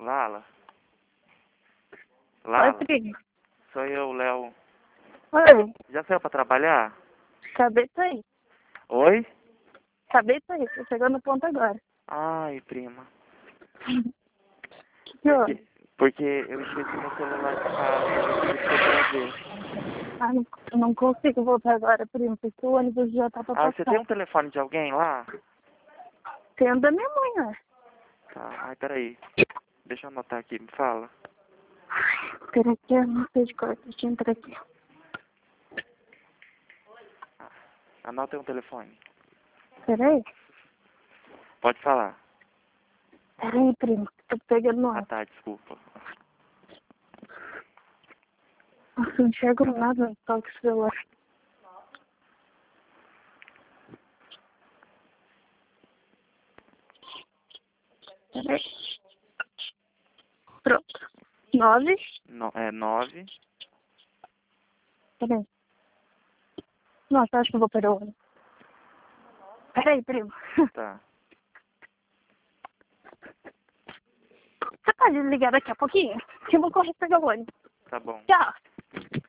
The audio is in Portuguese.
Lala? Oi, Lala? primo. Sou eu, Léo. Oi, Já saiu pra trabalhar? acabei de sair. Oi? Acabei de sair, tô chegando no ponto agora. Ai, prima. Que houve? Porque eu esqueci meu celular de casa e eu tive que trazer. Ah, não consigo voltar agora, primo, porque o ônibus já tá pra Ah, você tem passar. um telefone de alguém lá? Tem o da minha mãe, né? Tá, ai, peraí. Deixa eu anotar aqui, me fala. Pera aqui, eu não sei de cor, deixa eu entrar aqui. Anota aí um telefone. Pera aí. Pode falar. Pera aí, primo, tô pegando no Ah, ar. tá, desculpa. Nossa, não enxergo nada no toque do celular. Pera aí. Pronto. 9. É 9. Pera aí. Nossa, acho que eu vou perder o ônibus. Pera aí, primo. Tá. Você pode desligar daqui a pouquinho? Que eu vou correr pegar o ônibus. Tá bom. Tchau.